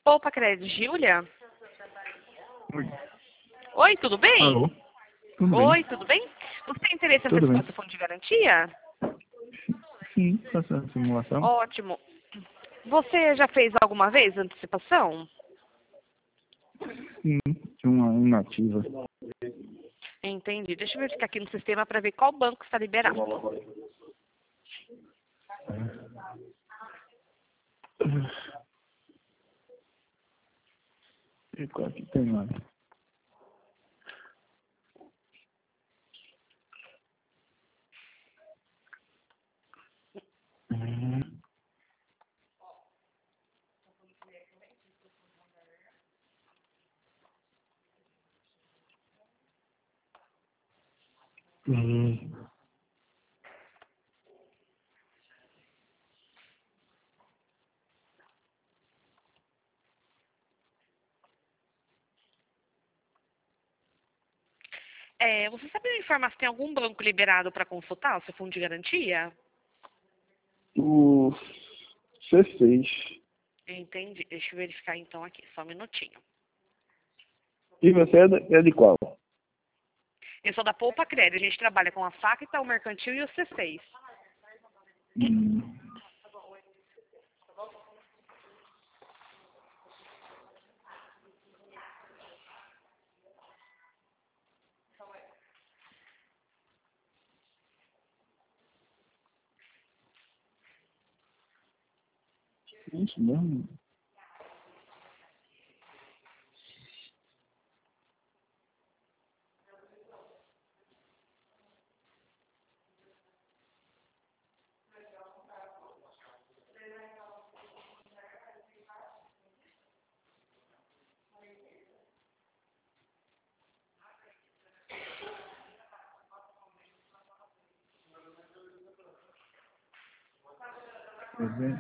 Opa, Crédito, Júlia? Oi. Oi, tudo bem? Alô? Tudo Oi, bem? tudo bem? Você tem interesse em Tudo antecipar bem. seu fundo de garantia? Sim, faço a simulação. Ótimo. Você já fez alguma vez antecipação? Sim, de uma nativa. Entendi. Deixa eu verificar aqui no sistema para ver qual banco está liberado. E qual que tem lá? Hum. Você sabe me informar se tem algum banco liberado para consultar o seu fundo de garantia? O C6. Entendi. Deixa eu verificar então aqui, só um minutinho. E você é de qual? Eu sou da Poupa Crédito. A gente trabalha com a Facta, o Mercantil e o C6. Hum. Isso mesmo? É bem.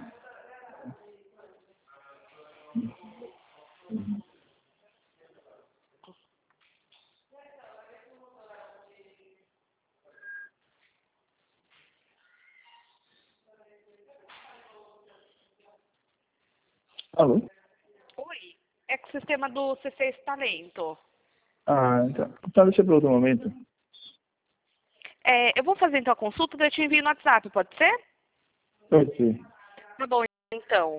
Alô? Oi. É que o sistema do C6 está lento. Ah, então. Tá, deixa para outro momento. Eu vou fazer então a consulta, daí eu te envio no WhatsApp, pode ser? Pode ser. Tá bom, então.